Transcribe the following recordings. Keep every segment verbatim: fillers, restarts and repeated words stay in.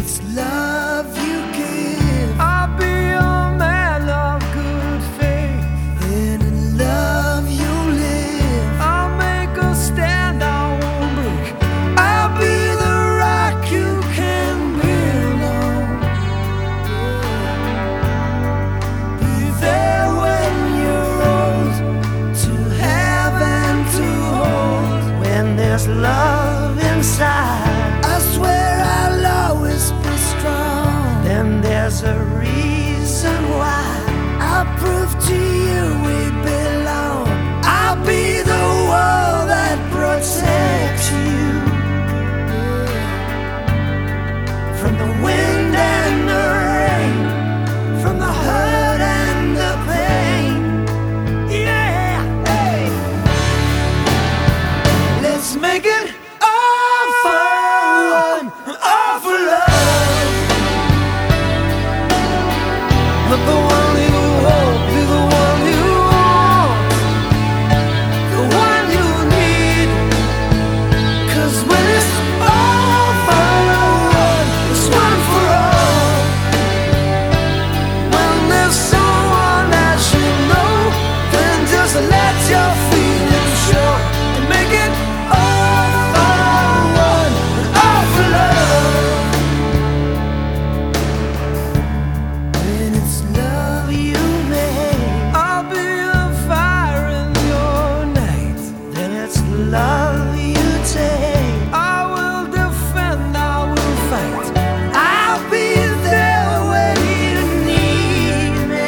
it's love you give, I'll be a man of good faith. then in love you live. I'll make a stand, I won't break. I'll be the rock you can build on. Be there when you're old, to have and to hold. When there's love inside, I swear I'll always be strong. then there's a reason why. I'll prove to you we belong. I'll be the wall that protects you from the wind and the rain, from the hurt and the pain. Yeah, hey. Let's make it all for one, all for love. Let the one you hold be the one you want, the one you need. 'Cause when it's all for one, it's one for all. When there's someone that you know, then just let your feelings show and make it all for one and all for love. When it's love you make, I'll be a fire in your night, then it's love you take. I will defend, I will fight. I'll be there when you need me.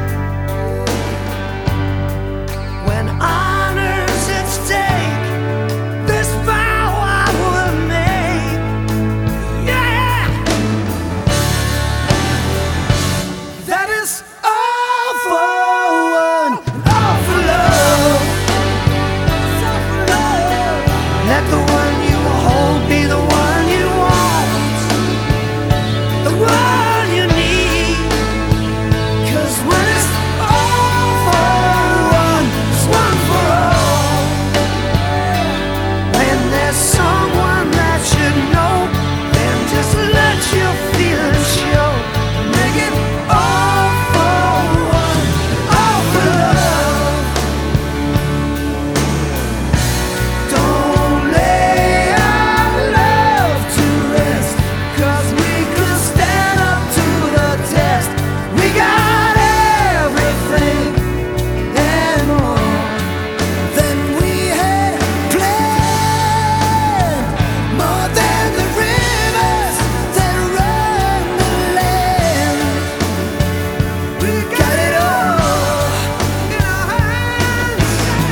When honor's at stake, this vow I will make. Yeah, That is all for one, all for love. All for love. Let the one you hold be the one you want, the one you need. 'Cause when it's all for one, it's one for all. When there's someone that you know, then just let your feelings show. Make it all for one, all for love. Don't lay our love to rest, 'cause we could stand up to the test. We got everything and more than we had planned, more than the rivers that run the land. We got it all in our hands.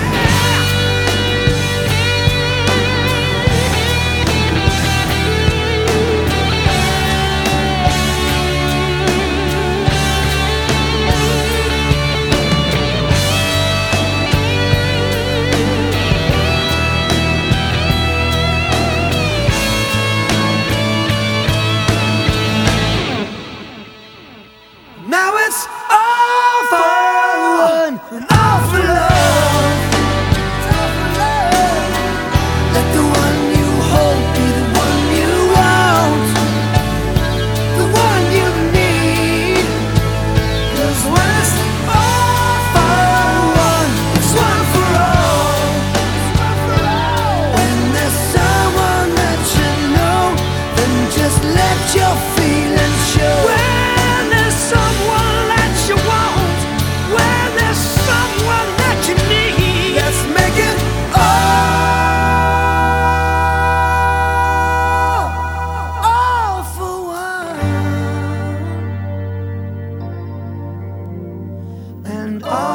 Now it's all for one and all for love. All for love. Let the one you hold be the one you want, the one you need. 'Cause when it's all for one, it's one for all. When there's someone that you know, then just let your feelings show. when there's someone that you want, when there's someone that you need. Let's make it all, all for one, and all